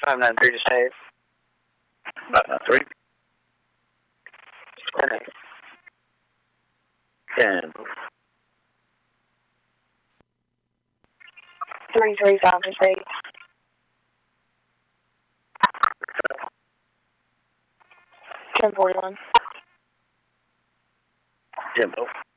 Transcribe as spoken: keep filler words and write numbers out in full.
five nine three to save. five nine three. ten eight. ten. three three five to save. ten forty-one. Tempo.